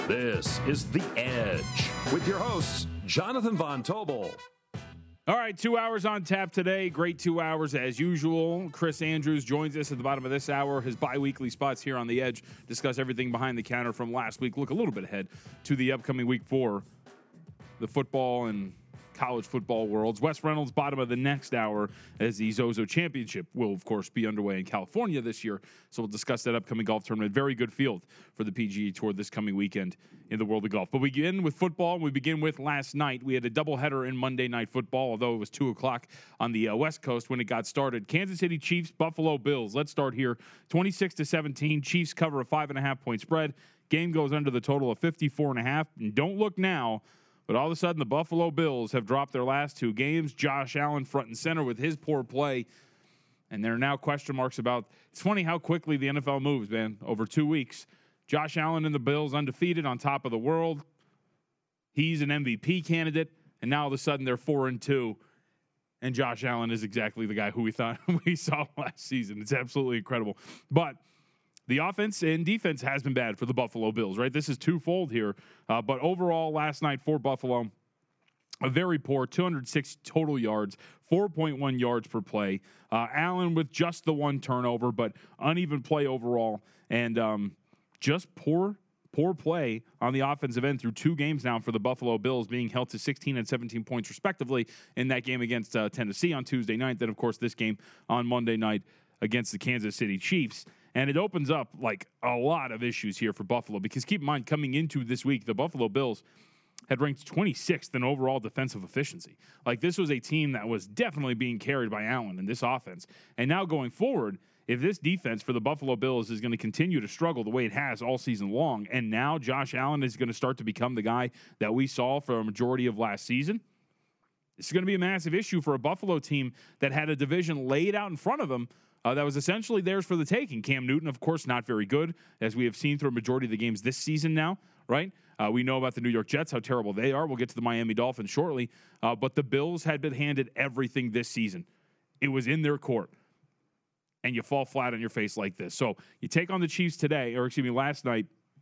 This is The Edge with your hosts, Jonathan Von Tobel. All right, 2 hours on tap today. Great 2 hours as usual. Chris Andrews joins us at the bottom of this hour. His bi-weekly spots here on The Edge discuss everything behind the counter from last week. Look a little bit ahead to the upcoming week for the football and college football worlds. Wes Reynolds, bottom of the next hour, as the Zozo Championship will, of course, be underway in California this year. So we'll discuss that upcoming golf tournament. Very good field for the PGA Tour this coming weekend in the world of golf. But we begin with football. We begin with last night. We had a doubleheader in Monday Night Football, although it was 2 o'clock on the West Coast when it got started. Kansas City Chiefs, Buffalo Bills. Let's start here. 26-17. Chiefs cover a 5.5-point spread. Game goes under the total of 54.5. And don't look now, but all of a sudden, the Buffalo Bills have dropped their last 2 games. Josh Allen front and center with his poor play. And there are now question marks about. It's funny how quickly the NFL moves, man. Over 2 weeks, Josh Allen and the Bills undefeated on top of the world. He's an MVP candidate. And now all of a sudden, they're 4-2. And Josh Allen is exactly the guy who we thought we saw last season. It's absolutely incredible. But the offense and defense has been bad for the Buffalo Bills, right? This is twofold here. But overall, last night for Buffalo, a very poor 206 total yards, 4.1 yards per play. Allen with just the 1 turnover, but uneven play overall. And just poor play on the offensive end through 2 games now for the Buffalo Bills, being held to 16 and 17 points respectively in that game against Tennessee on Tuesday night. Then, of course, this game on Monday night against the Kansas City Chiefs. And it opens up like a lot of issues here for Buffalo, because keep in mind, coming into this week, the Buffalo Bills had ranked 26th in overall defensive efficiency. Like, this was a team that was definitely being carried by Allen in this offense. And now going forward, if this defense for the Buffalo Bills is going to continue to struggle the way it has all season long, and now Josh Allen is going to start to become the guy that we saw for a majority of last season, this is going to be a massive issue for a Buffalo team that had a division laid out in front of them that was essentially theirs for the taking. Cam Newton, of course, not very good, as we have seen through a majority of the games this season now, right? We know about the New York Jets, how terrible they are. We'll get to the Miami Dolphins shortly. But the Bills had been handed everything this season. It was in their court. And you fall flat on your face like this. So you take on the Chiefs last night.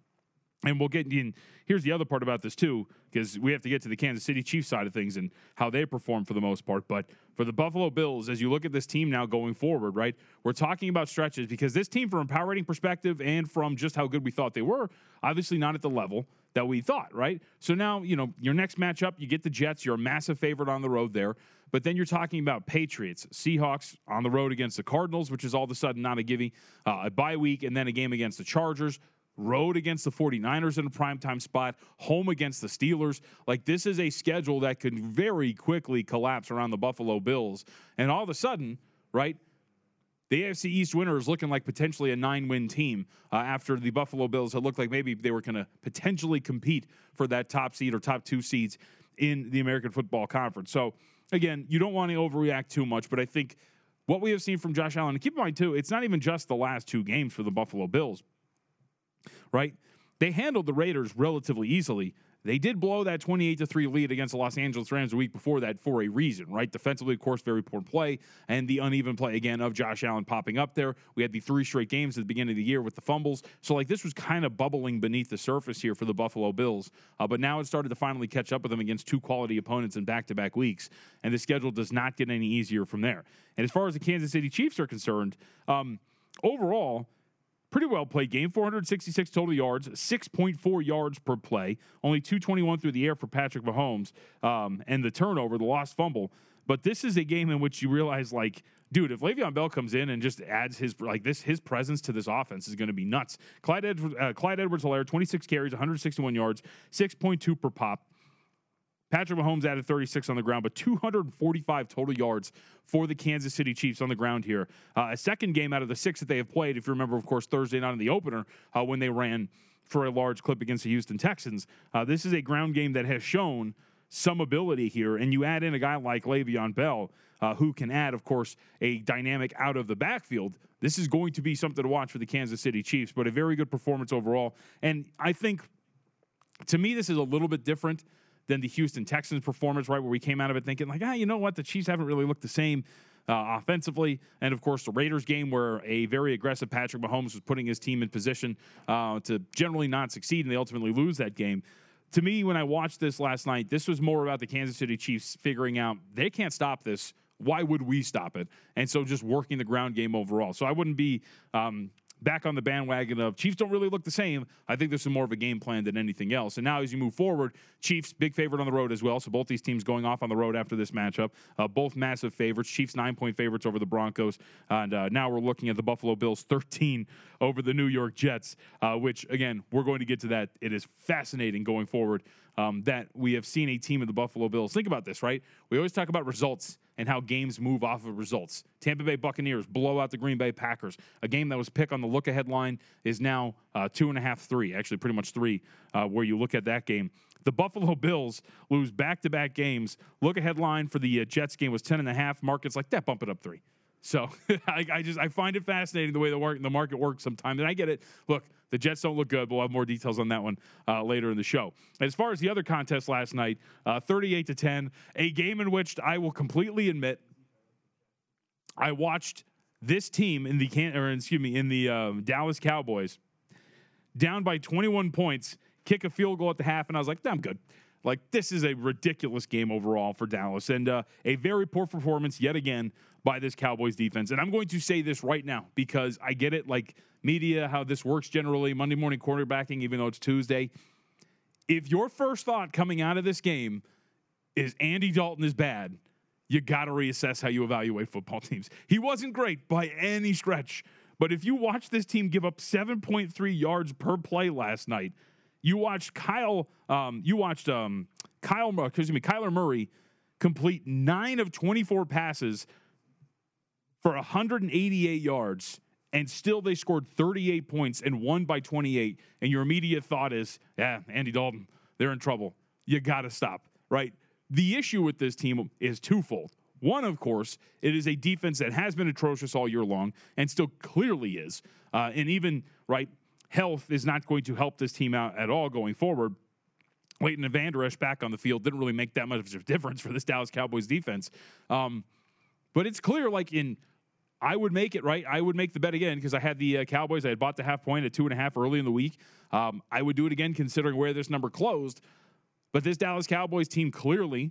And we'll get in. Here's the other part about this, too, because we have to get to the Kansas City Chiefs side of things and how they perform for the most part. But for the Buffalo Bills, as you look at this team now going forward, right, we're talking about stretches, because this team, from a power rating perspective and from just how good we thought they were, obviously not at the level that we thought, right? So now, your next matchup, you get the Jets. You're a massive favorite on the road there. But then you're talking about Patriots, Seahawks on the road against the Cardinals, which is all of a sudden not a gimme, a bye week, and then a game against the Chargers. Road against the 49ers in a primetime spot, home against the Steelers. Like, this is a schedule that could very quickly collapse around the Buffalo Bills. And all of a sudden, right, the AFC East winner is looking like potentially a 9-win team after the Buffalo Bills had looked like maybe they were going to potentially compete for that top seed or top 2 seeds in the American Football Conference. So, again, you don't want to overreact too much, but I think what we have seen from Josh Allen, and keep in mind, too, it's not even just the last 2 games for the Buffalo Bills. Right? They handled the Raiders relatively easily. They did blow that 28-3 lead against the Los Angeles Rams the week before that for a reason, right? Defensively, of course, very poor play, and the uneven play, again, of Josh Allen popping up there. We had the 3 straight games at the beginning of the year with the fumbles. So, this was kind of bubbling beneath the surface here for the Buffalo Bills. But now it started to finally catch up with them against 2 quality opponents in back-to-back weeks, and the schedule does not get any easier from there. And as far as the Kansas City Chiefs are concerned, overall, pretty well played game, 466 total yards, 6.4 yards per play, only 221 through the air for Patrick Mahomes, and the turnover, the lost fumble. But this is a game in which you realize, dude, if Le'Veon Bell comes in and just adds his presence to this offense is going to be nuts. Clyde Edwards-Helaire, 26 carries, 161 yards, 6.2 per pop. Patrick Mahomes added 36 on the ground, but 245 total yards for the Kansas City Chiefs on the ground here. A second game out of the 6 that they have played, if you remember, of course, Thursday night in the opener when they ran for a large clip against the Houston Texans. This is a ground game that has shown some ability here, and you add in a guy like Le'Veon Bell, who can add, of course, a dynamic out of the backfield. This is going to be something to watch for the Kansas City Chiefs, but a very good performance overall. And I think, to me, this is a little bit different than the Houston Texans performance, right, where we came out of it thinking, you know what, the Chiefs haven't really looked the same. offensively. And, of course, the Raiders game where a very aggressive Patrick Mahomes was putting his team in position to generally not succeed, and they ultimately lose that game. To me, when I watched this last night, this was more about the Kansas City Chiefs figuring out they can't stop this. Why would we stop it? And so just working the ground game overall. So I wouldn't be back on the bandwagon of Chiefs don't really look the same. I think there's more of a game plan than anything else. And now as you move forward, Chiefs, big favorite on the road as well. So both these teams going off on the road after this matchup. Both massive favorites. Chiefs 9-point favorites over the Broncos. And now we're looking at the Buffalo Bills 13 over the New York Jets, which, again, we're going to get to that. It is fascinating going forward that we have seen a team of the Buffalo Bills. Think about this, right? We always talk about results and how games move off of results. Tampa Bay Buccaneers blow out the Green Bay Packers. A game that was picked on the look-ahead line is now 2.5, 3, actually pretty much 3, where you look at that game. The Buffalo Bills lose back-to-back games. Look-ahead line for the Jets game was 10.5. Market's like, that, bump it up 3. So I find it fascinating the way the market works sometimes, and I get it. Look, the Jets don't look good. We'll have more details on that one later in the show. As far as the other contest last night, 38-10, a game in which I will completely admit I watched this team in the Dallas Cowboys down by 21 points, kick a field goal at the half, and I was like, I'm good. Like, this is a ridiculous game overall for Dallas, and a very poor performance yet again by this Cowboys defense. And I'm going to say this right now because I get it, like media, how this works generally, Monday morning quarterbacking, even though it's Tuesday. If your first thought coming out of this game is Andy Dalton is bad, you got to reassess how you evaluate football teams. He wasn't great by any stretch, but if you watch this team give up 7.3 yards per play last night, you watched Kyler Murray complete 9 of 24 passes for 188 yards, and still they scored 38 points and won by 28. And your immediate thought is, Andy Dalton, they're in trouble. You got to stop, right? The issue with this team is twofold. One, of course, it is a defense that has been atrocious all year long and still clearly is. And even, right, health is not going to help this team out at all going forward. Leighton and Vander Esch back on the field didn't really make that much of a difference for this Dallas Cowboys defense. But it's clear, I would make it, right? I would make the bet again because I had the Cowboys. I had bought the half point at 2.5 early in the week. I would do it again considering where this number closed. But this Dallas Cowboys team clearly,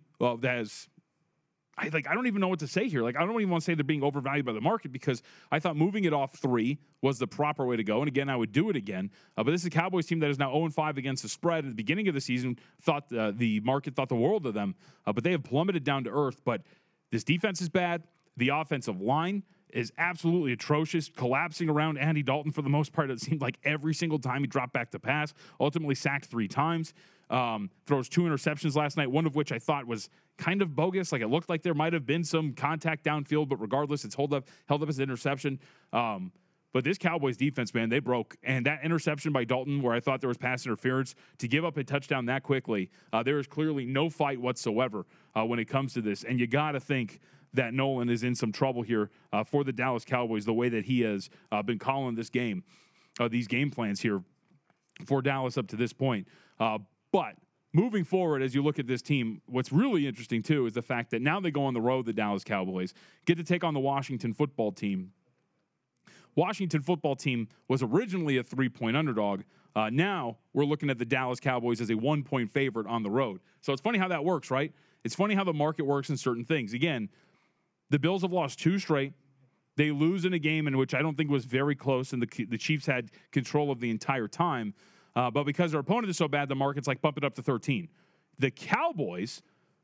I don't even know what to say here. I don't even want to say they're being overvalued by the market because I thought moving it off 3 was the proper way to go. And again, I would do it again. But this is a Cowboys team that is now 0-5 against the spread. At the beginning of the season, thought the market thought the world of them. But they have plummeted down to earth. But this defense is bad. The offensive line is absolutely atrocious, collapsing around Andy Dalton for the most part. It seemed like every single time he dropped back to pass, ultimately sacked 3 times. Throws 2 interceptions last night, one of which I thought was kind of bogus. It looked like there might have been some contact downfield, but regardless, it's held up as an interception. But this Cowboys defense, man, they broke. And that interception by Dalton, where I thought there was pass interference, to give up a touchdown that quickly, there is clearly no fight whatsoever when it comes to this. And you got to think that Nolan is in some trouble here for the Dallas Cowboys, the way that he has been calling this game, these game plans here for Dallas up to this point. But moving forward, as you look at this team, what's really interesting, too, is the fact that now they go on the road, the Dallas Cowboys, get to take on the Washington football team. Washington football team was originally a 3-point underdog. Now we're looking at the Dallas Cowboys as a 1-point favorite on the road. So it's funny how that works, right? It's funny how the market works in certain things. Again, the Bills have lost 2 straight. They lose in a game in which I don't think was very close, and the Chiefs had control of the entire time. But because their opponent is so bad, the market's bump it up to 13. The Cowboys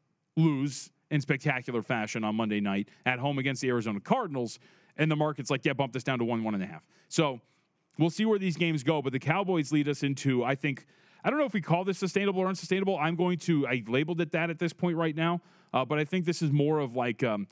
lose in spectacular fashion on Monday night at home against the Arizona Cardinals, and the market's bump this down to 1.5. So we'll see where these games go, but the Cowboys lead us into, I don't know if we call this sustainable or unsustainable. I labeled it that at this point right now, but I think this is more of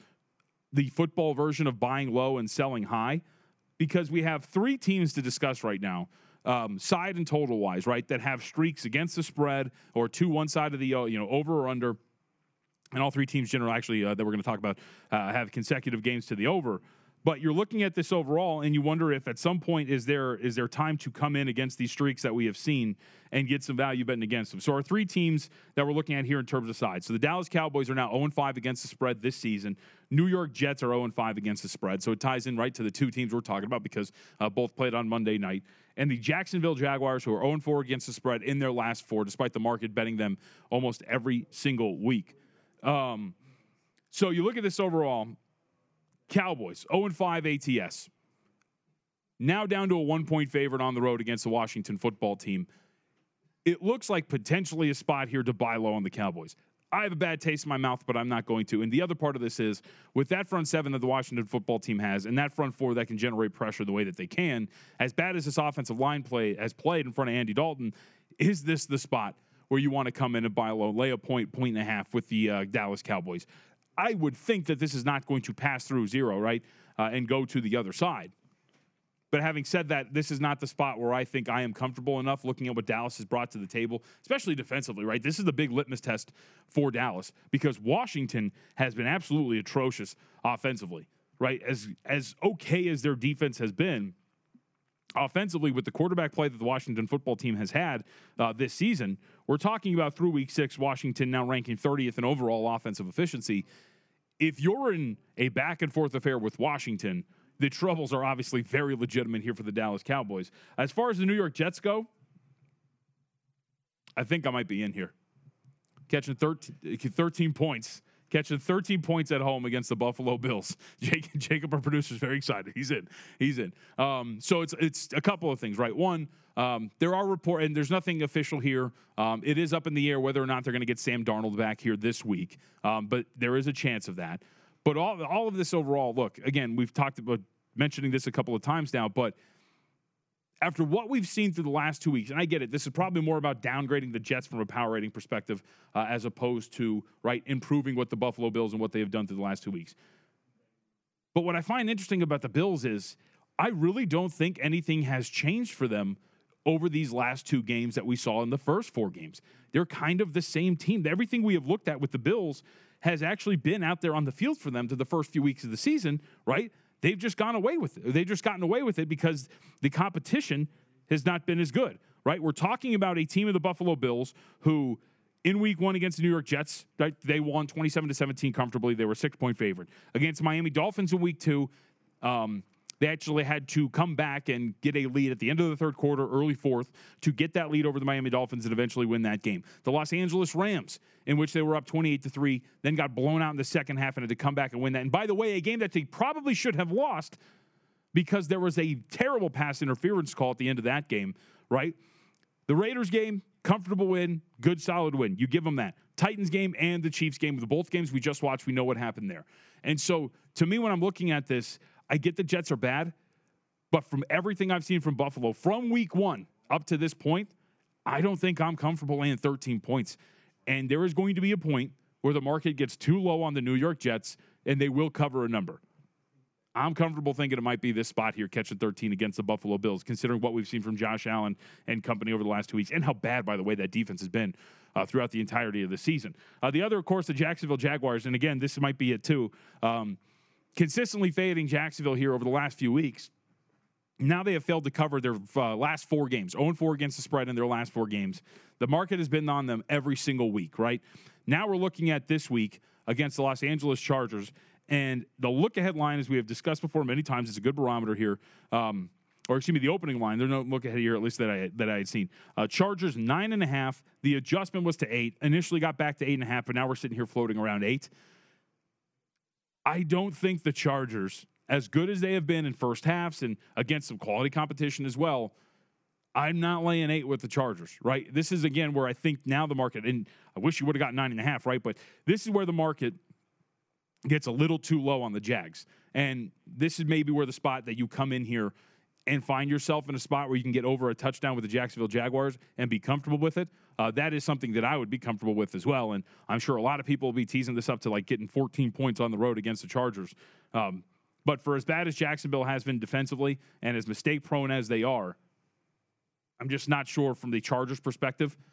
the football version of buying low and selling high, because we have 3 teams to discuss right now. Side and total wise, right, that have streaks against the spread or to one side of the over or under, and all 3 teams generally that we're going to talk about have consecutive games to the over. But you're looking at this overall, and you wonder if at some point is there time to come in against these streaks that we have seen and get some value betting against them. So our three teams that we're looking at here in terms of sides. So the Dallas Cowboys are now 0-5 against the spread this season. New York Jets are 0-5 against the spread. So it ties in right to the two teams we're talking about because both played on Monday night. And the Jacksonville Jaguars, who are 0-4 against the spread in their last four, despite the market betting them almost every single week. So you look at this overall. Cowboys, 0-5 ATS. Now down to a 1-point favorite on the road against the Washington football team. It looks like potentially a spot here to buy low on the Cowboys. I have a bad taste in my mouth, but I'm not going to. And the other part of this is, with that front seven that the Washington football team has, and that front four that can generate pressure the way that they can, as bad as this offensive line has played in front of Andy Dalton, is this the spot where you want to come in and buy low, lay a point and a half with the Dallas Cowboys? I would think that this is not going to pass through zero, right, and go to the other side. But having said that, this is not the spot where I think I am comfortable enough looking at what Dallas has brought to the table, especially defensively, right? This is the big litmus test for Dallas because Washington has been absolutely atrocious offensively, right? As okay as their defense has been, offensively, with the quarterback play that the Washington football team has had this season, we're talking about through week 6, Washington now ranking 30th in overall offensive efficiency. If you're in a back-and-forth affair with Washington, the troubles are obviously very legitimate here for the Dallas Cowboys. As far as the New York Jets go, I think I might be in here. Catching 13 points. Catching 13 points at home against the Buffalo Bills. Jacob, our producer, is very excited. He's in. So it's a couple of things, right? One, there are reports, and there's nothing official here. It is up in the air whether or not they're going to get Sam Darnold back here this week. But there is a chance of that. But all of this overall, look, again, we've talked about mentioning this a couple of times now, but after what we've seen through the last 2 weeks, and I get it, this is probably more about downgrading the Jets from a power rating perspective as opposed to, right, improving what the Buffalo Bills and what they have done through the last 2 weeks. But what I find interesting about the Bills is I really don't think anything has changed for them over these last 2 games that we saw in the first 4 games. They're kind of the same team. Everything we have looked at with the Bills has actually been out there on the field for them to the first few weeks of the season, right? They've just gone away with it. They've just gotten away with it because the competition has not been as good, right? We're talking about a team of the Buffalo Bills who, in week 1 against the New York Jets, right, they won 27-17 comfortably. They were a 6-point favorite. Against Miami Dolphins in week 2, they actually had to come back and get a lead at the end of the third quarter, early fourth, to get that lead over the Miami Dolphins and eventually win that game. The Los Angeles Rams, in which they were up 28-3, then got blown out in the second half and had to come back and win that. And by the way, a game that they probably should have lost because there was a terrible pass interference call at the end of that game, right? The Raiders game, comfortable win, good solid win. You give them that. Titans game and the Chiefs game, with both games we just watched, we know what happened there. And so, to me, when I'm looking at this, I get the Jets are bad, but from everything I've seen from Buffalo from week 1 up to this point, I don't think I'm comfortable laying 13 points. And there is going to be a point where the market gets too low on the New York Jets and they will cover a number. I'm comfortable thinking it might be this spot here, catching 13 against the Buffalo Bills, considering what we've seen from Josh Allen and company over the last 2 weeks and how bad, by the way, that defense has been throughout the entirety of the season. The other, of course, the Jacksonville Jaguars, and again, this might be it too. Consistently fading Jacksonville here over the last few weeks. Now they have failed to cover their last 4 games, 0-4 against the spread in their last 4 games. The market has been on them every single week, right? Now we're looking at this week against the Los Angeles Chargers, and the look-ahead line, as we have discussed before many times, is a good barometer here. The opening line. There's no look-ahead here, at least that I had seen. Chargers 9.5. The adjustment was to 8. Initially got back to 8.5, but now we're sitting here floating around 8. I don't think the Chargers, as good as they have been in first halves and against some quality competition as well, I'm not laying 8 with the Chargers, right? This is, again, where I think now the market, and I wish you would have got 9.5, right? But this is where the market gets a little too low on the Jags. And this is maybe where the spot that you come in here and find yourself in a spot where you can get over a touchdown with the Jacksonville Jaguars and be comfortable with it. That is something that I would be comfortable with as well. And I'm sure a lot of people will be teasing this up to like getting 14 points on the road against the Chargers. But for as bad as Jacksonville has been defensively and as mistake prone as they are, I'm just not sure from the Chargers perspective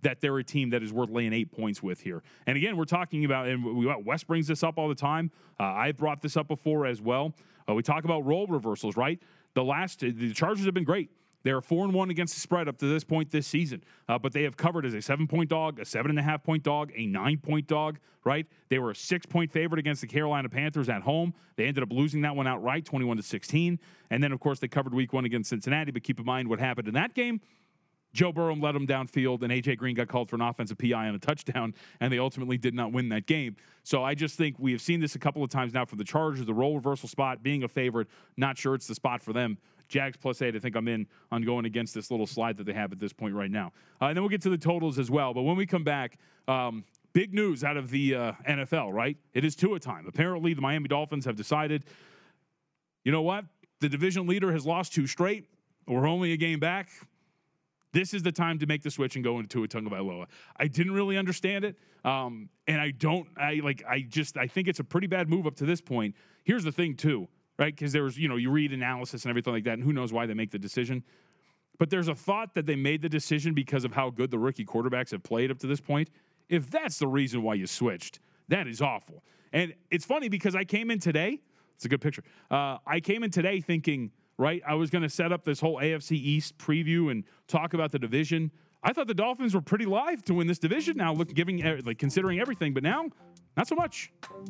that they're a team that is worth laying 8 points with here. And again, we're talking about, and Wes brings this up all the time. I've brought this up before as well. We talk about role reversals, right? The Chargers have been great. They're 4-1 against the spread up to this point this season, but they have covered as a 7-point dog, a 7.5-point dog, a 9-point dog, right? They were a 6-point favorite against the Carolina Panthers at home. They ended up losing that one outright, 21-16. And then, of course, they covered week 1 against Cincinnati, but keep in mind what happened in that game. Joe Burrow led them downfield, and A.J. Green got called for an offensive PI on a touchdown, and they ultimately did not win that game. So I just think we have seen this a couple of times now for the Chargers, the role reversal spot being a favorite. Not sure it's the spot for them. Jags +8, I think I'm in on going against this little slide that they have at this point right now. And then we'll get to the totals as well. But when we come back, big news out of the NFL, right? It is Tua time. Apparently, the Miami Dolphins have decided, you know what? The division leader has lost 2 straight. We're only a game back. This is the time to make the switch and go into Tua Tagovailoa. I didn't really understand it, and I think it's a pretty bad move up to this point. Here's the thing, too, right? Because there was, you read analysis and everything like that, and who knows why they make the decision. But there's a thought that they made the decision because of how good the rookie quarterbacks have played up to this point. If that's the reason why you switched, that is awful. And it's funny because I came in today. It's a good picture. I came in today thinking, right, I was going to set up this whole AFC East preview and talk about the division. I thought the Dolphins were pretty live to win this division now, considering everything, but now, not so much.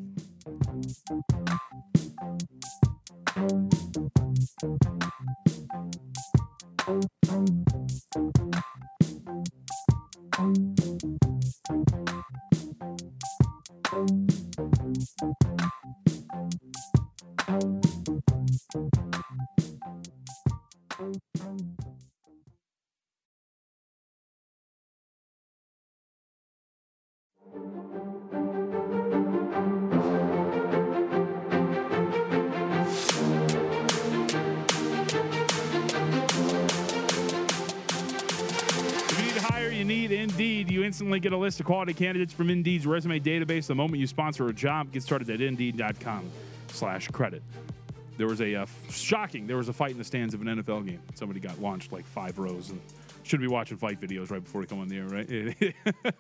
Indeed, you instantly get a list of quality candidates from Indeed's resume database the moment you sponsor a job. Get started at Indeed.com/credit. There was a there was a fight in the stands of an NFL game. Somebody got launched like 5 rows and should be watching fight videos right before we come on the air, right?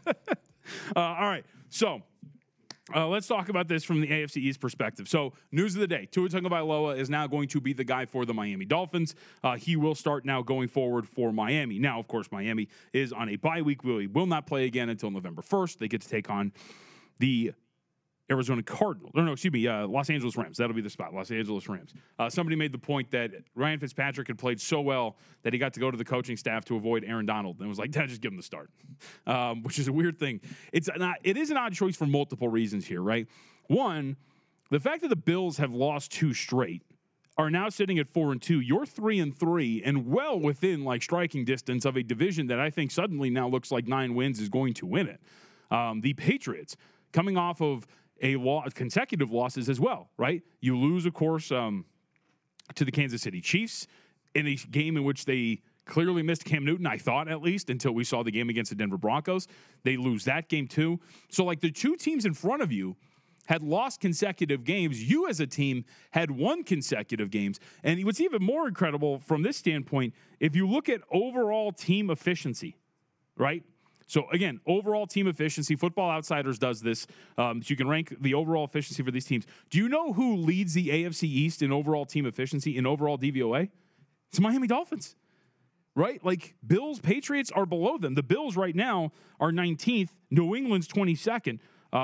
All right, so let's talk about this from the AFC East perspective. So, news of the day. Tua Tagovailoa is now going to be the guy for the Miami Dolphins. He will start now going forward for Miami. Now, of course, Miami is on a bye week. We will not play again until November 1st. They get to take on the Arizona Cardinals. Los Angeles Rams. That'll be the spot, Los Angeles Rams. Somebody made the point that Ryan Fitzpatrick had played so well that he got to go to the coaching staff to avoid Aaron Donald. And was like, just give him the start, which is a weird thing. It is an odd choice for multiple reasons here, right? One, the fact that the Bills have lost 2 straight, are now sitting at 4-2. You're 3-3 and well within striking distance of a division that I think suddenly now looks like 9 wins is going to win it. The Patriots coming off of consecutive losses as well, right? You lose, of course, to the Kansas City Chiefs in a game in which they clearly missed Cam Newton, I thought at least, until we saw the game against the Denver Broncos. They lose that game too. So the 2 teams in front of you had lost consecutive games. You as a team had won consecutive games. And what's even more incredible from this standpoint, if you look at overall team efficiency, right? So, again, overall team efficiency, Football Outsiders does this. So you can rank the overall efficiency for these teams. Do you know who leads the AFC East in overall team efficiency, in overall DVOA? It's Miami Dolphins, right? Bills, Patriots are below them. The Bills right now are 19th. New England's 22nd.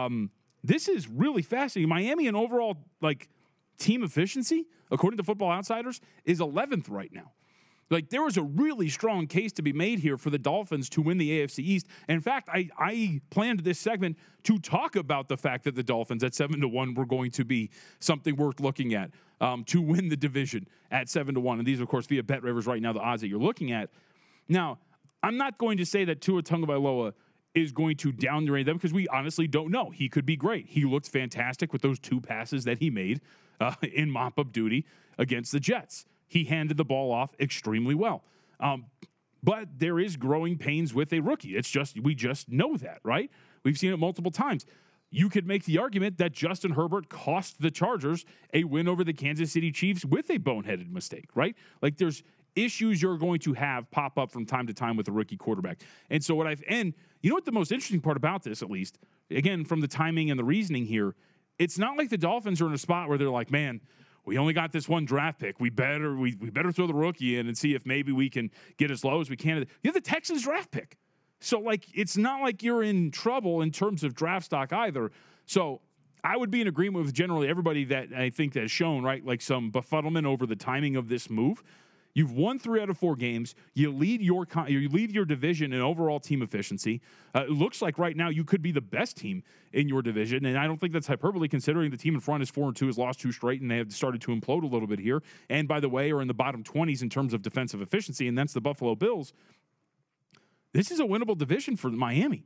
This is really fascinating. Miami in overall, team efficiency, according to Football Outsiders, is 11th right now. There was a really strong case to be made here for the Dolphins to win the AFC East. In fact, I planned this segment to talk about the fact that the Dolphins at 7-1 were going to be something worth looking at to win the division at 7-1. And these, of course, via BetRivers right now, the odds that you're looking at. Now, I'm not going to say that Tua Tagovailoa is going to downgrade them because we honestly don't know. He could be great. He looked fantastic with those 2 passes that he made in mop-up duty against the Jets. He handed the ball off extremely well. But there is growing pains with a rookie. We just know that, right? We've seen it multiple times. You could make the argument that Justin Herbert cost the Chargers a win over the Kansas City Chiefs with a boneheaded mistake, right? issues you're going to have pop up from time to time with a rookie quarterback. And so and you know what the most interesting part about this, at least, again, from the timing and the reasoning here, it's not like the Dolphins are in a spot where they're like, man, we only got this one draft pick. We better throw the rookie in and see if maybe we can get as low as we can. You have the Texans draft pick. So, like, it's not like you're in trouble in terms of draft stock either. So I would be in agreement with generally everybody that I think that has shown, right, like some befuddlement over the timing of this move. You've won 3 out of 4 games. You lead your division in overall team efficiency. It looks like right now you could be the best team in your division, and I don't think that's hyperbole considering the team in front is 4-2, has lost 2 straight, and they have started to implode a little bit here. And by the way, are in the bottom 20s in terms of defensive efficiency, and that's the Buffalo Bills. This is a winnable division for Miami.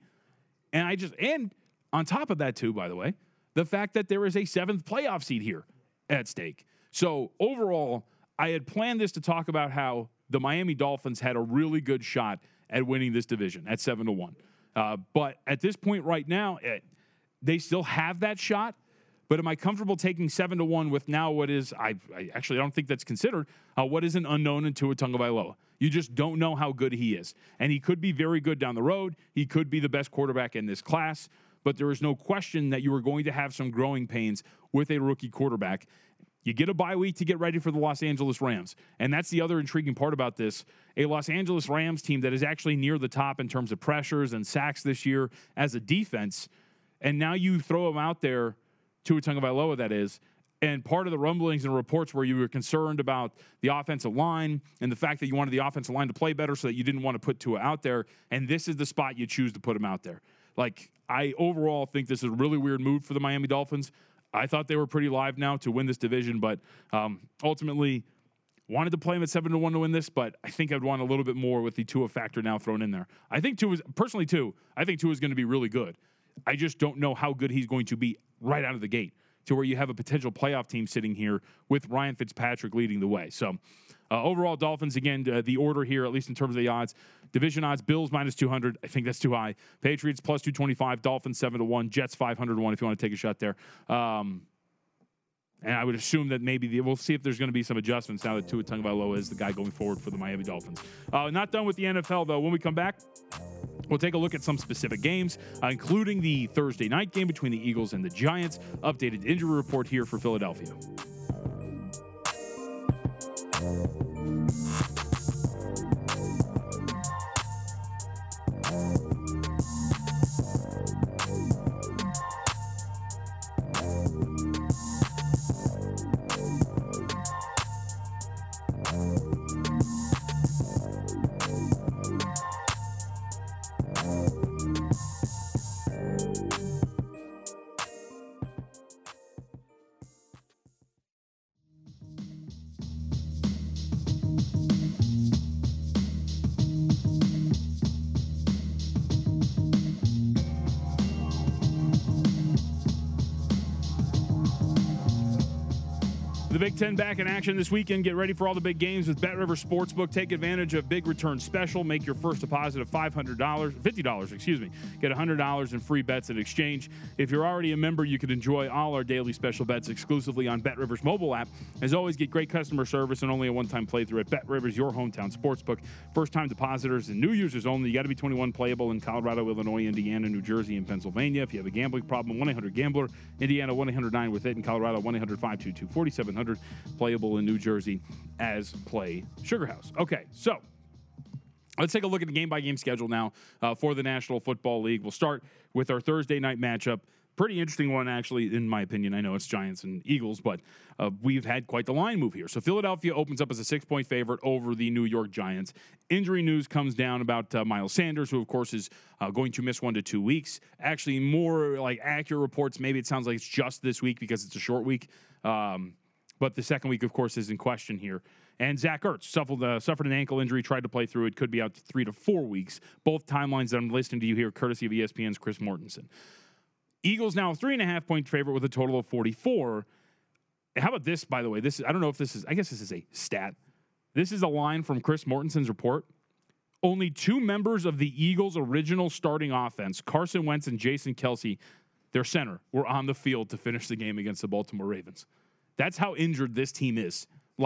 And on top of that too, by the way, the fact that there is a 7th playoff seed here at stake. So overall, I had planned this to talk about how the Miami Dolphins had a really good shot at winning this division at 7-1. But at this point right now, they still have that shot. But am I comfortable taking 7-1 with now what is, I actually don't think that's considered, what is an unknown in Tua Tagovailoa? You just don't know how good he is. And he could be very good down the road. He could be the best quarterback in this class. But there is no question that you are going to have some growing pains with a rookie quarterback. You get a bye week to get ready for the Los Angeles Rams. And that's the other intriguing part about this. A Los Angeles Rams team that is actually near the top in terms of pressures and sacks this year as a defense. And now you throw them out there, Tua Tagovailoa that is, and part of the rumblings and reports where you were concerned about the offensive line and the fact that you wanted the offensive line to play better so that you didn't want to put Tua out there. And this is the spot you choose to put him out there. Like, I overall think this is a really weird move for the Miami Dolphins. I thought they were pretty live now to win this division, but ultimately wanted to play him at 7-1 to win this, but I think I'd want a little bit more with the Tua factor now thrown in there. I think Tua is going to be really good. I just don't know how good he's going to be right out of the gate to where you have a potential playoff team sitting here with Ryan Fitzpatrick leading the way. So overall, Dolphins, again, the order here, at least in terms of the odds, division odds, Bills -200. I think that's too high. Patriots +225, Dolphins 7-1, Jets 501 if you want to take a shot there. And I would assume that maybe we'll see if there's going to be some adjustments now that Tua Tagovailoa is the guy going forward for the Miami Dolphins. Not done with the NFL, though. When we come back, we'll take a look at some specific games, including the Thursday night game between the Eagles and the Giants. Updated injury report here for Philadelphia. The Big Ten back in action this weekend. Get ready for all the big games with BetRivers Sportsbook. Take advantage of Big Return Special. Make your first deposit of $50, Get $100 in free bets in exchange. If you're already a member, you can enjoy all our daily special bets exclusively on BetRivers mobile app. As always, get great customer service and only a one-time playthrough at BetRivers, your hometown sportsbook. First-time depositors and new users only. You got to be 21, playable in Colorado, Illinois, Indiana, New Jersey, and Pennsylvania. If you have a gambling problem, 1-800-GAMBLER. Indiana, 1-800-9-WITH-IT. In Colorado, 1-800-522-4700. Playable in New Jersey as Play Sugar House. Okay, so let's take a look at the game-by-game schedule now for the National Football League. We'll start with our Thursday night matchup. Pretty interesting one, actually, in my opinion. I know it's Giants and Eagles, but we've had quite the line move here. So Philadelphia opens up as a 6-point favorite over the New York Giants. Injury news comes down about Miles Sanders, who, of course, is going to miss 1 to 2 weeks. Actually, more like accurate reports, maybe it sounds like it's just this week because it's a short week. But the second week, of course, is in question here. And Zach Ertz suffered an ankle injury, tried to play through it, could be out to 3 to 4 weeks. Both timelines that I'm listening to you here, courtesy of ESPN's Chris Mortensen. Eagles now a 3.5-point favorite with a total of 44. How about this, by the way? I don't know if this is, I guess this is a stat. This is a line from Chris Mortensen's report. Only 2 members of the Eagles' original starting offense, Carson Wentz and Jason Kelce, their center, were on the field to finish the game against the Baltimore Ravens. That's how injured this team is. Like,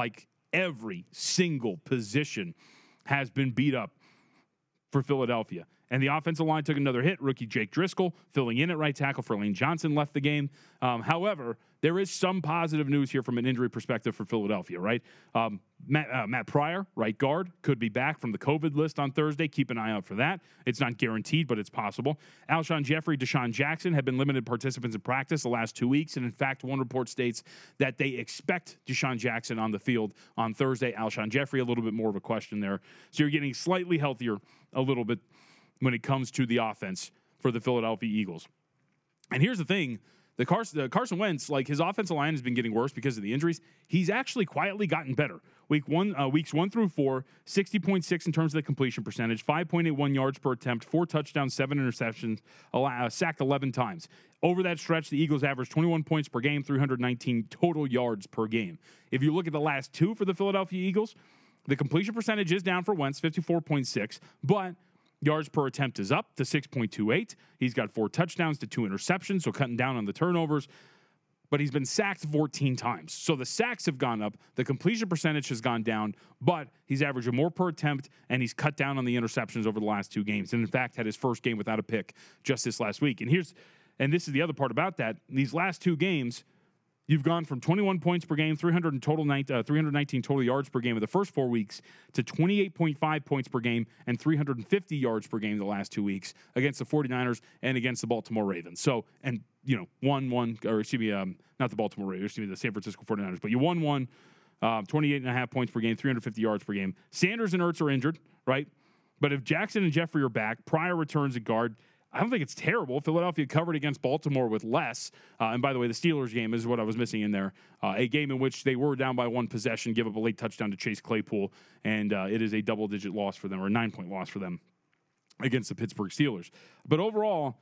Every single position has been beat up for Philadelphia. And the offensive line took another hit. Rookie Jake Driscoll filling in at right tackle for Lane Johnson left the game. However, there is some positive news here from an injury perspective for Philadelphia, right? Matt Pryor, right guard, could be back from the COVID list on Thursday. Keep an eye out for that. It's not guaranteed, but it's possible. Alshon Jeffrey, Deshaun Jackson have been limited participants in practice the last 2 weeks. And in fact, one report states that they expect Deshaun Jackson on the field on Thursday. Alshon Jeffrey, a little bit more of a question there. So you're getting slightly healthier a little bit when it comes to the offense for the Philadelphia Eagles. And here's the thing. The Carson Wentz, like his offensive line has been getting worse because of the injuries. He's actually quietly gotten better. Weeks 1 through 4, 60.6 in terms of the completion percentage, 5.81 yards per attempt, 4 touchdowns, 7 interceptions, sacked 11 times. Over that stretch, the Eagles averaged 21 points per game, 319 total yards per game. If you look at the last 2 for the Philadelphia Eagles, the completion percentage is down for Wentz, 54.6, but yards per attempt is up to 6.28. He's got 4 touchdowns to 2 interceptions, so cutting down on the turnovers. But he's been sacked 14 times. So the sacks have gone up. The completion percentage has gone down, but he's averaging more per attempt, and he's cut down on the interceptions over the last 2 games. And in fact, had his first game without a pick just this last week. And this is the other part about that. These last 2 games, you've gone from 21 points per game, 319 total yards per game in the first 4 weeks to 28.5 points per game and 350 yards per game the last 2 weeks against the 49ers and against the Baltimore Ravens. So, and, not the Baltimore Ravens, the San Francisco 49ers, but you won 28.5 points per game, 350 yards per game. Sanders and Ertz are injured, right? But if Jackson and Jeffrey are back, Pryor returns at guard. I don't think it's terrible. Philadelphia covered against Baltimore with less. And by the way, the Steelers game is what I was missing in there. A game in which they were down by 1 possession, give up a late touchdown to Chase Claypool, and it is a double-digit loss for them, or a 9-point loss for them against the Pittsburgh Steelers. But overall,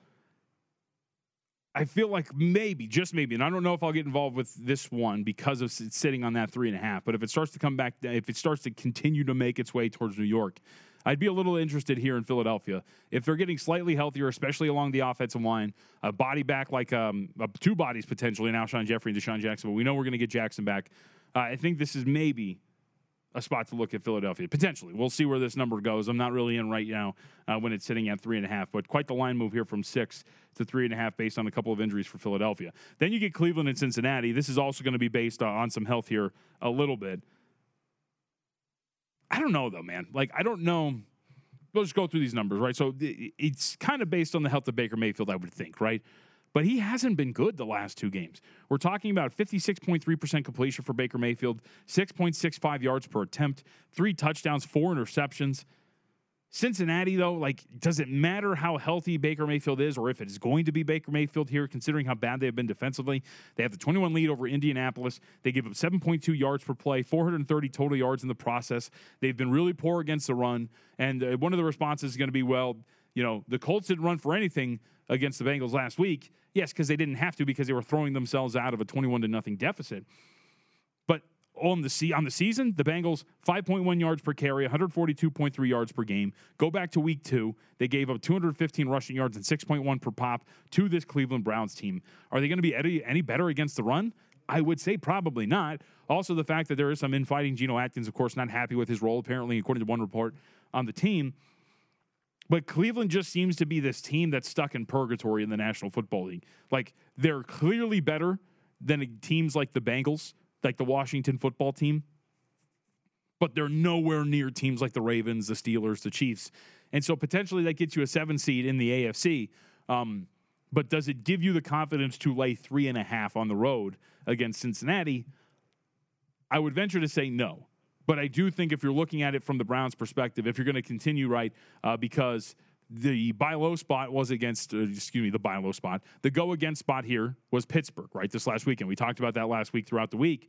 I feel like maybe, just maybe, and I don't know if I'll get involved with this one because of sitting on that 3.5, but if it starts to come back, if it starts to continue to make its way towards New York, I'd be a little interested here in Philadelphia. If they're getting slightly healthier, especially along the offensive line, a body back like 2 bodies potentially in Alshon Jeffrey and Deshaun Jackson, but we know we're going to get Jackson back. I think this is maybe a spot to look at Philadelphia. Potentially. We'll see where this number goes. I'm not really in right now when it's sitting at 3.5, but quite the line move here from 6 to 3.5 based on a couple of injuries for Philadelphia. Then you get Cleveland and Cincinnati. This is also going to be based on some health here a little bit. I don't know, though, man. I don't know. We'll just go through these numbers, right? So it's kind of based on the health of Baker Mayfield, I would think, right? But he hasn't been good the last 2 games. We're talking about 56.3% completion for Baker Mayfield, 6.65 yards per attempt, 3 touchdowns, 4 interceptions. Cincinnati, though, does it matter how healthy Baker Mayfield is or if it is going to be Baker Mayfield here, considering how bad they have been defensively? They have the 21 lead over Indianapolis. They give up 7.2 yards per play, 430 total yards in the process. They've been really poor against the run. And one of the responses is going to be, the Colts didn't run for anything against the Bengals last week. Yes, because they didn't have to because they were throwing themselves out of a 21-0 deficit. But on the season, the Bengals, 5.1 yards per carry, 142.3 yards per game. Go back to week 2. They gave up 215 rushing yards and 6.1 per pop to this Cleveland Browns team. Are they going to be any better against the run? I would say probably not. Also, the fact that there is some infighting. Geno Atkins, of course, not happy with his role, apparently, according to one report on the team. But Cleveland just seems to be this team that's stuck in purgatory in the National Football League. They're clearly better than teams like the Bengals, like the Washington football team, but they're nowhere near teams like the Ravens, the Steelers, the Chiefs. And so potentially that gets you a 7 seed in the AFC. But does it give you the confidence to lay 3.5 on the road against Cincinnati? I would venture to say no. But I do think if you're looking at it from the Browns' perspective, if you're going to continue because the buy low spot was against, the buy low spot. The go against spot here was Pittsburgh, right, this last weekend. We talked about that last week throughout the week.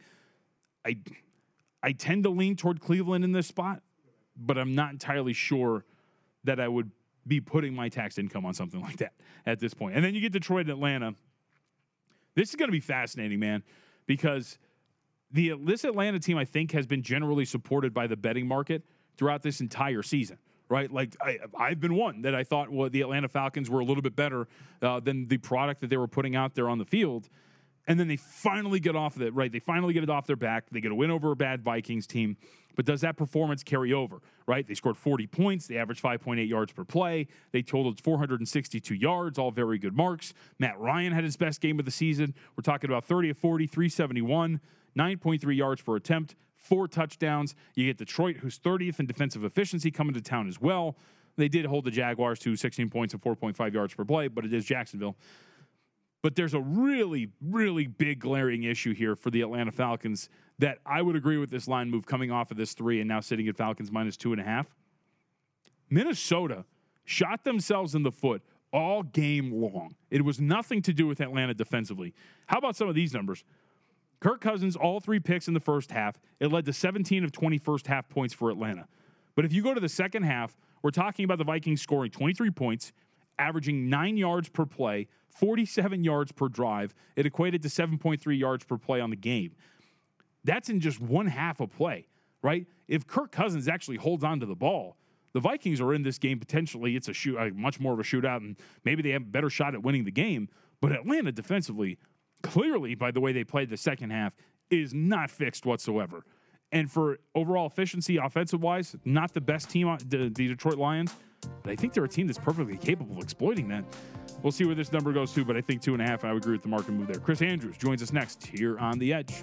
I tend to lean toward Cleveland in this spot, but I'm not entirely sure that I would be putting my tax income on something like that at this point. And then you get Detroit and Atlanta. This is going to be fascinating, man, because this Atlanta team, I think, has been generally supported by the betting market throughout this entire season, right? I've been one that I thought the Atlanta Falcons were a little bit better than the product that they were putting out there on the field. And then they finally get off of it, right? They finally get it off their back. They get a win over a bad Vikings team. But does that performance carry over, right? They scored 40 points. They averaged 5.8 yards per play. They totaled 462 yards, all very good marks. Matt Ryan had his best game of the season. We're talking about 30 of 40, 371, 9.3 yards per attempt, 4 touchdowns. You get Detroit, who's 30th in defensive efficiency, coming to town as well. They did hold the Jaguars to 16 points and 4.5 yards per play, but it is Jacksonville. But there's a really, really big glaring issue here for the Atlanta Falcons that I would agree with this line move coming off of this 3 and now sitting at Falcons minus 2.5. Minnesota shot themselves in the foot all game long. It was nothing to do with Atlanta defensively. How about some of these numbers? Kirk Cousins, all 3 picks in the first half. It led to 17 of 20 first half points for Atlanta. But if you go to the second half, we're talking about the Vikings scoring 23 points, averaging 9 yards per play, 47 yards per drive. It equated to 7.3 yards per play on the game. That's in just one half of play, right? If Kirk Cousins actually holds on to the ball, the Vikings are in this game potentially. It's much more of a shootout, and maybe they have a better shot at winning the game. But Atlanta defensively, clearly by the way they played the second half, is not fixed whatsoever. And for overall efficiency, offensive-wise, not the best team, the Detroit Lions. But I think they're a team that's perfectly capable of exploiting that. We'll see where this number goes to, but I think 2.5, I would agree with the market move there. Chris Andrews joins us next here on The Edge.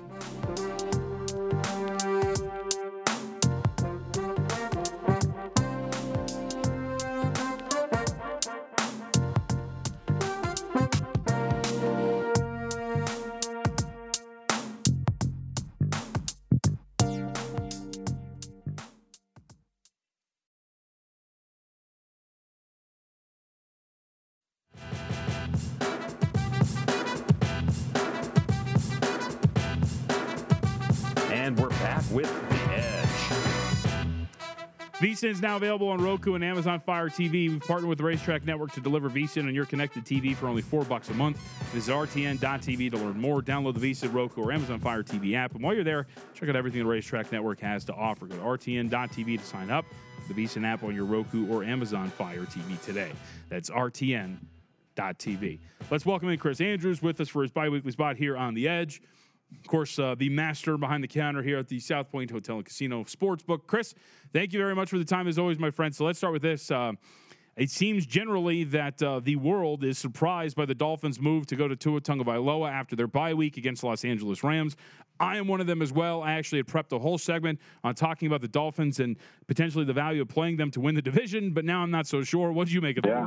And we're back with The Edge. VSiN is now available on Roku and Amazon Fire TV. We've partnered with the Racetrack Network to deliver VSiN on your connected TV for only $4 a month. Visit RTN.tv to learn more. Download the VSiN, Roku, or Amazon Fire TV app. And while you're there, check out everything the Racetrack Network has to offer. Go to RTN.tv to sign up. The VSiN app on your Roku or Amazon Fire TV today. That's RTN.tv. Let's welcome in Chris Andrews with us for his bi-weekly spot here on The Edge. Of course, the master behind the counter here at the South Point Hotel and Casino Sportsbook. Chris, thank you very much for the time as always, my friend. So let's start with this. It seems generally that the world is surprised by the Dolphins' move to go to Tua Tagovailoa after their bye week against the Los Angeles Rams. I am one of them as well. I actually had prepped a whole segment on talking about the Dolphins and potentially the value of playing them to win the division, but now I'm not so sure. What did you make of that?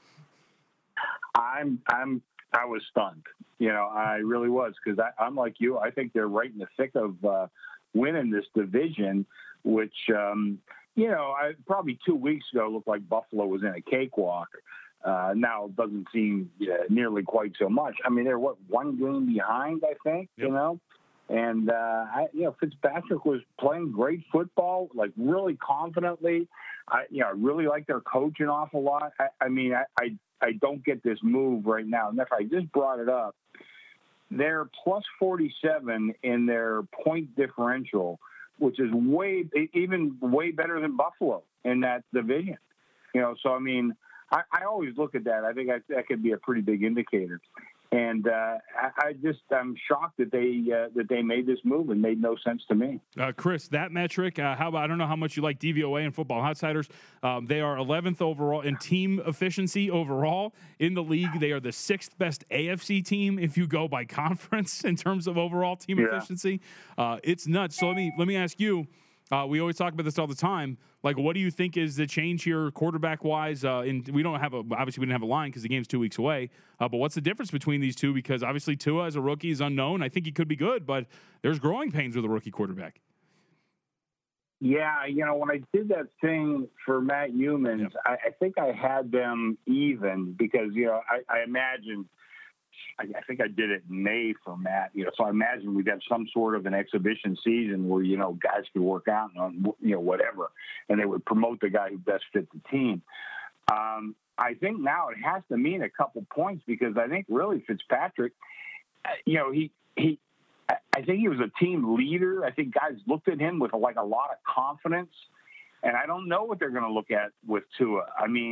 I was stunned. I really was, because I'm like you. I think they're right in the thick of winning this division, which, probably 2 weeks ago looked like Buffalo was in a cakewalk. Now it doesn't seem nearly quite so much. I mean, they're, one game behind, I think, Yep. And, Fitzpatrick was playing great football, like really confidently. I really like their coach an awful lot. I don't get this move right now. And if I just brought it up, they're plus 47 in their point differential, which is way better than Buffalo in that division. So, I always look at that. I think that could be a pretty big indicator. And I'm shocked that they made this move. It made no sense to me. Chris, that metric, how about, I don't know how much you like DVOA and Football Outsiders. They are 11th overall in team efficiency overall in the league. They are the 6th best AFC team if you go by conference in terms of overall team efficiency. It's nuts. So let me ask you. We always talk about this all the time. Like, what do you think is the change here, quarterback-wise? We don't have obviously we didn't have a line because the game's 2 weeks away. But what's the difference between these two? Because obviously Tua as a rookie is unknown. I think he could be good, but there's growing pains with a rookie quarterback. Yeah, when I did that thing for Matt Humans, I think I had them even because I imagined. I think I did it in May for Matt, so I imagine we'd have some sort of an exhibition season where, guys could work out and, whatever, and they would promote the guy who best fit the team. I think now it has to mean a couple points because I think really Fitzpatrick, I think he was a team leader. I think guys looked at him with a lot of confidence, and I don't know what they're going to look at with Tua.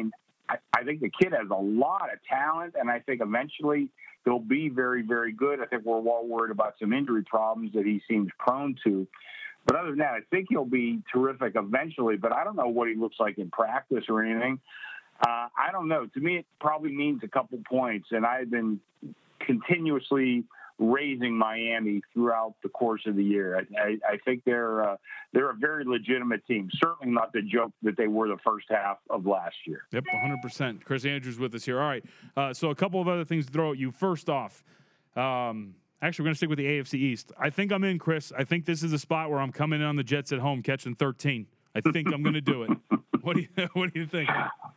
I think the kid has a lot of talent, and I think eventually he'll be very, very good. I think we're all worried about some injury problems that he seems prone to. But other than that, I think he'll be terrific eventually, but I don't know what he looks like in practice or anything. I don't know. To me, it probably means a couple points, and I've been continuously raising Miami throughout the course of the year. I think they're a very legitimate team. Certainly not the joke that they were the first half of last year. Yep, 100%. Chris Andrews with us here. All right, so a couple of other things to throw at you. First off, actually, we're going to stick with the AFC East. I think I'm in, Chris. I think this is a spot where I'm coming in on the Jets at home, catching 13. I think I'm going to do it. What do you think?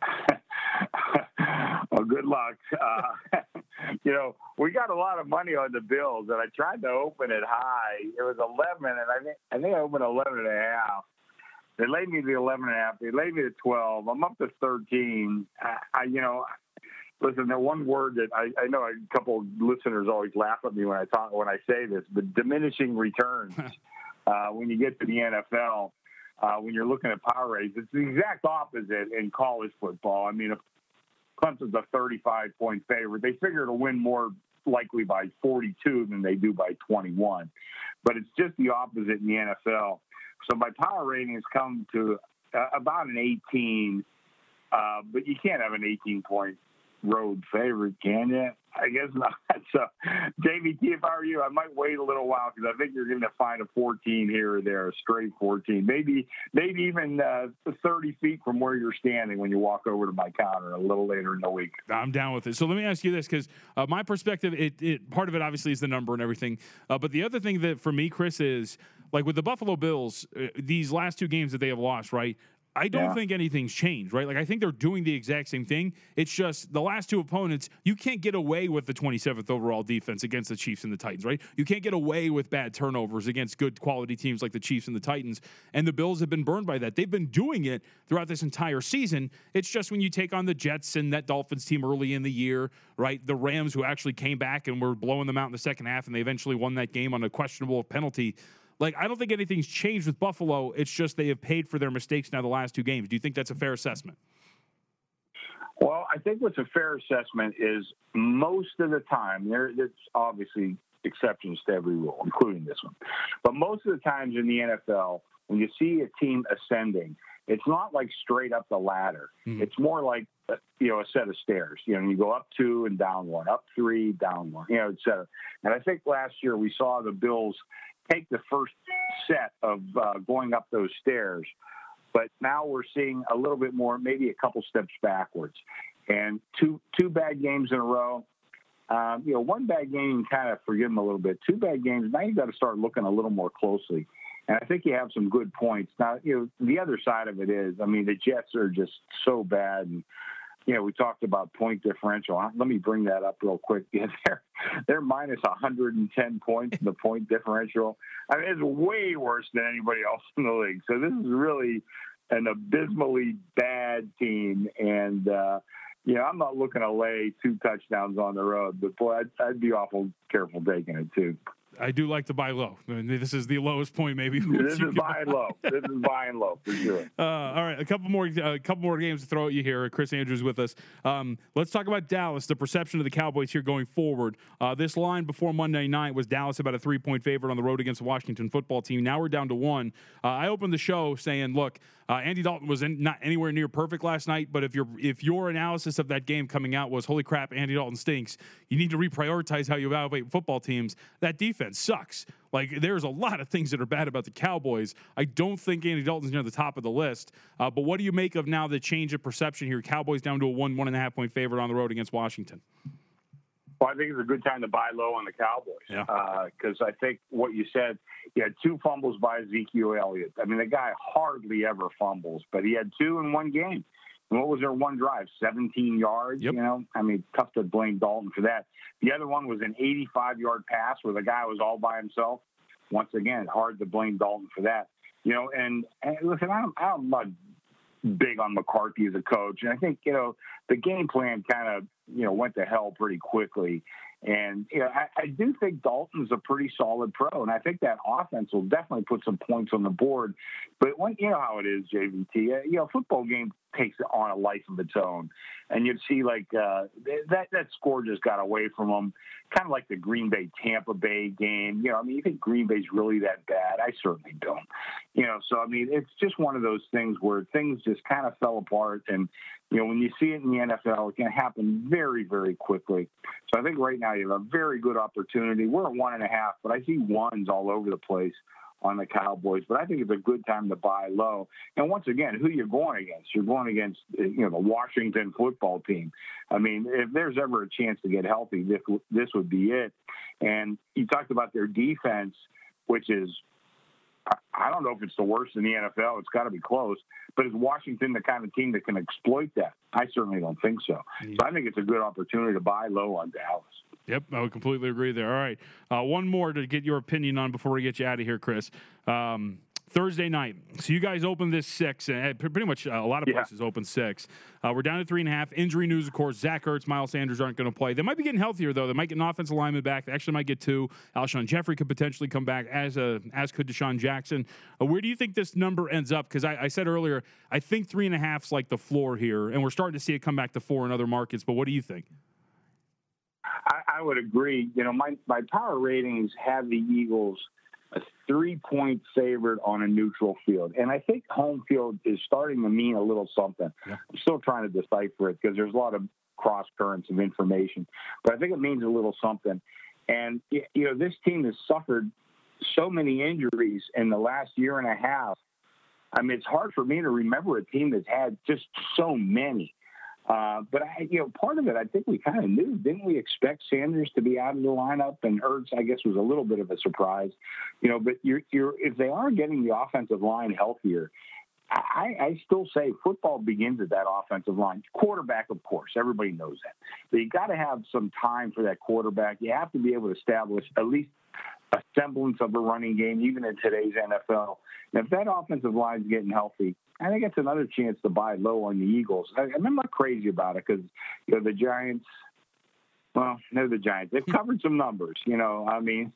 Well, good luck. We got a lot of money on the Bills, and I tried to open it high. It was 11, and I think I opened 11.5. They laid me to 11.5. They laid me to 12. I'm up to 13. Listen, the one word that I know a couple of listeners always laugh at me when I say this, but diminishing returns. When you get to the NFL, when you're looking at power rates, it's the exact opposite in college football. I mean, if Clemson's a 35-point favorite, they figure to win more likely by 42 than they do by 21. But it's just the opposite in the NFL. So my power ratings come to about an 18, but you can't have an 18-point road favorite, can you? I guess not. So, JVT, if I were you, I might wait a little while because I think you're going to find a 14 here or there, a straight 14, maybe even 30 feet from where you're standing when you walk over to my counter a little later in the week. I'm down with it. So let me ask you this, because my perspective, it part of it obviously is the number and everything, but the other thing that for me, Chris, is like with the Buffalo Bills, these last two games that they have lost, right? I don't think anything's changed, right? Like, I think they're doing the exact same thing. It's just the last two opponents, you can't get away with the 27th overall defense against the Chiefs and the Titans, right? You can't get away with bad turnovers against good quality teams like the Chiefs and the Titans. And the Bills have been burned by that. They've been doing it throughout this entire season. It's just when you take on the Jets and that Dolphins team early in the year, right? The Rams, who actually came back and were blowing them out in the second half, and they eventually won that game on a questionable penalty. Like, I don't think anything's changed with Buffalo. It's just they have paid for their mistakes now the last two games. Do you think that's a fair assessment? Well, I think what's a fair assessment is most of the time, there's obviously exceptions to every rule, including this one. But most of the times in the NFL, when you see a team ascending, it's not like straight up the ladder. Mm-hmm. It's more like, a set of stairs. You go up 2 and down 1, up 3, down 1, et cetera. And I think last year we saw the Bills take the first set of going up those stairs, but now we're seeing a little bit more, maybe a couple steps backwards. And two bad games in a row. One bad game, you can kind of forgive them a little bit. 2 bad games, now you got to start looking a little more closely. And I think you have some good points. Now, the other side of it is, the Jets are just so bad. And, we talked about point differential. Let me bring that up real quick. They're minus 110 points in the point differential. It's way worse than anybody else in the league. So this is really an abysmally bad team. And, I'm not looking to lay 2 touchdowns on the road, but boy, I'd be awful careful taking it too. I do like to buy low. This is the lowest point, maybe. This is buying low. This is buying low for sure. All right, a couple more games to throw at you here. Chris Andrews with us. Let's talk about Dallas. The perception of the Cowboys here going forward. This line before Monday night was Dallas about a 3-point favorite on the road against the Washington football team. Now we're down to 1. I opened the show saying, look, Andy Dalton was not anywhere near perfect last night, but if your analysis of that game coming out was, holy crap, Andy Dalton stinks, you need to reprioritize how you evaluate football teams. That defense sucks. Like, there's a lot of things that are bad about the Cowboys. I don't think Andy Dalton's near the top of the list. But what do you make of now the change of perception here? Cowboys down to a 1.5 point favorite on the road against Washington. Well, I think it's a good time to buy low on the Cowboys because I think what you said, he had 2 fumbles by Ezekiel Elliott. The guy hardly ever fumbles, but he had 2 in one game. And what was their one drive? 17 yards, Yep. Tough to blame Dalton for that. The other one was an 85-yard pass where the guy was all by himself. Once again, hard to blame Dalton for that. And listen, I'm not big on McCarthy as a coach. And I think, the game plan kind of, went to hell pretty quickly. And, I do think Dalton's a pretty solid pro. And I think that offense will definitely put some points on the board. But you know how it is, JVT. Football game takes on a life of its own. And you'd see that score just got away from them, kind of like the Green Bay Tampa Bay game. You think Green Bay's really that bad? I certainly don't. So it's just one of those things where things just kind of fell apart. And when you see it in the NFL, it can happen very, very quickly. So I think right now you have a very good opportunity. We're at 1.5, but I see ones all over the place on the Cowboys, but I think it's a good time to buy low. And once again, who you're going against? You're going against, the Washington football team. If there's ever a chance to get healthy, this would be it. And you talked about their defense, which is, I don't know if it's the worst in the NFL. It's got to be close. But is Washington the kind of team that can exploit that? I certainly don't think so. So I think it's a good opportunity to buy low on Dallas. Yep, I would completely agree there. All right, one more to get your opinion on before we get you out of here, Chris. Thursday night. So you guys opened this 6, and pretty much a lot of places open 6. We're down to 3.5. Injury news, of course. Zach Ertz, Miles Sanders aren't going to play. They might be getting healthier, though. They might get an offensive lineman back. They actually might get 2. Alshon Jeffrey could potentially come back, as could Deshaun Jackson. Where do you think this number ends up? Because I said earlier, I think 3.5 is like the floor here, and we're starting to see it come back to 4 in other markets. But what do you think? I would agree. My power ratings have the Eagles a 3-point favorite on a neutral field. And I think home field is starting to mean a little something. Yeah. I'm still trying to decipher it because there's a lot of cross currents of information. But I think it means a little something. And, this team has suffered so many injuries in the last year and a half. It's hard for me to remember a team that's had just so many. But part of it, I think we kind of knew. Didn't we expect Sanders to be out of the lineup? And Ertz, I guess, was a little bit of a surprise. But if they are getting the offensive line healthier, I still say football begins at that offensive line. Quarterback, of course, everybody knows that. But you got to have some time for that quarterback. You have to be able to establish at least a semblance of a running game, even in today's NFL. And if that offensive line is getting healthy, I think it's another chance to buy low on the Eagles. I'm not crazy about it because, the Giants, well, they're the Giants. They've covered some numbers, 3.5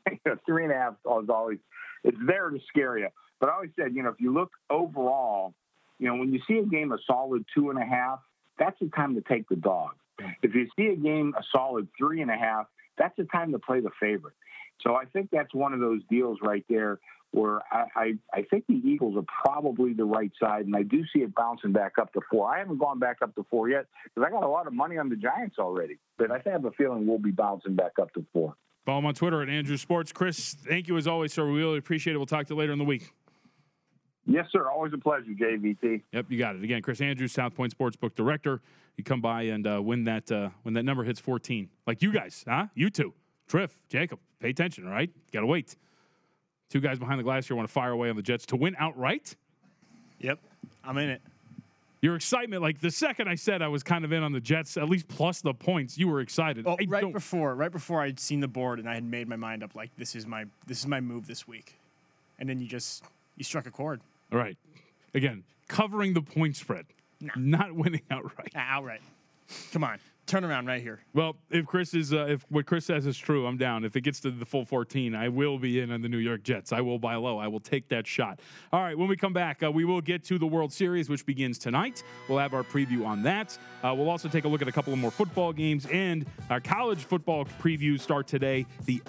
is always, it's there to scare you. But I always said, if you look overall, when you see a game a solid 2.5, that's the time to take the dog. If you see a game a solid 3.5, that's the time to play the favorite. So I think that's one of those deals right there where I think the Eagles are probably the right side, and I do see it bouncing back up to 4. I haven't gone back up to 4 yet because I got a lot of money on the Giants already, but I have a feeling we'll be bouncing back up to 4. Follow him on Twitter at Andrews Sports. Chris, thank you as always, sir. We really appreciate it. We'll talk to you later in the week. Yes, sir. Always a pleasure, JVT. Yep, you got it. Again, Chris Andrews, South Point Sportsbook Director. You come by and when that number hits 14. Like you guys, huh? You two. Triff, Jacob, pay attention, all right? Got to wait. 2 guys behind the glass here want to fire away on the Jets to win outright. Yep, I'm in it. Your excitement, like the second I said I was kind of in on the Jets, at least plus the points, you were excited. Oh, right before I'd seen the board and I had made my mind up, like this is my move this week, and then you struck a chord. All right, again, covering the point spread, not winning outright. Outright, come on. Turn around right here. Well, if what Chris says is true, I'm down. If it gets to the full 14, I will be in on the New York Jets. I will buy low. I will take that shot. All right, when we come back, we will get to the World Series, which begins tonight. We'll have our preview on that. We'll also take a look at a couple of more football games, and our college football previews start today. The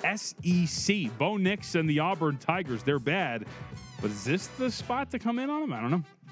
SEC, Bo Nix and the Auburn Tigers, they're bad. But is this the spot to come in on them? I don't know.